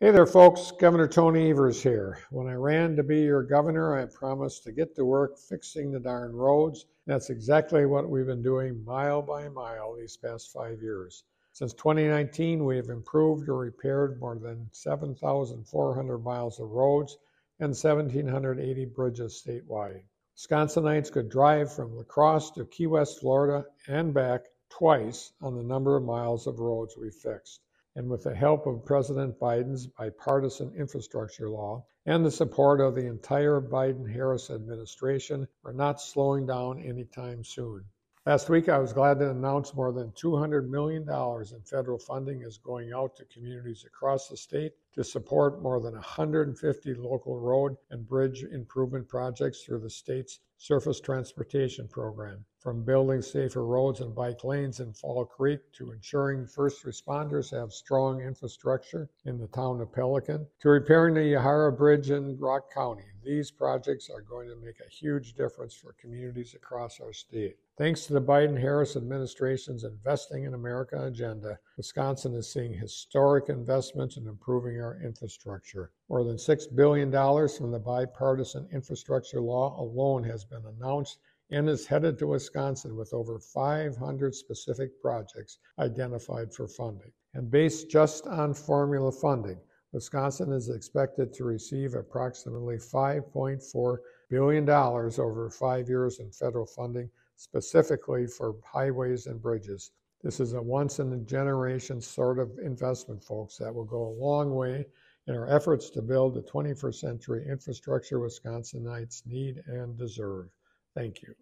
Hey there, folks. Governor Tony Evers here. When I ran to be your governor, I promised to get to work fixing the darn roads. That's exactly what we've been doing mile by mile these past 5 years. Since 2019, we have improved or repaired more than 7,400 miles of roads and 1,780 bridges statewide. Wisconsinites could drive from La Crosse to Key West, Florida, and back twice on the number of miles of roads we fixed. And with the help of President Biden's bipartisan infrastructure law and the support of the entire Biden-Harris administration, we're not slowing down anytime soon. Last week, I was glad to announce more than $200 million in federal funding is going out to communities across the state to support more than 150 local road and bridge improvement projects through the state's Surface Transportation Program, from building safer roads and bike lanes in Fall Creek to ensuring first responders have strong infrastructure in the town of Pelican, to repairing the Yahara Bridge in Rock County. These projects are going to make a huge difference for communities across our state. Thanks to the Biden-Harris administration's Investing in America agenda, Wisconsin is seeing historic investments in improving our infrastructure. More than $6 billion from the bipartisan infrastructure law alone has been announced and is headed to Wisconsin with over 500 specific projects identified for funding. And based just on formula funding, Wisconsin is expected to receive approximately $5.4 billion over 5 years in federal funding, specifically for highways and bridges. This is a once-in-a-generation sort of investment, folks, that will go a long way in our efforts to build the 21st century infrastructure Wisconsinites need and deserve. Thank you.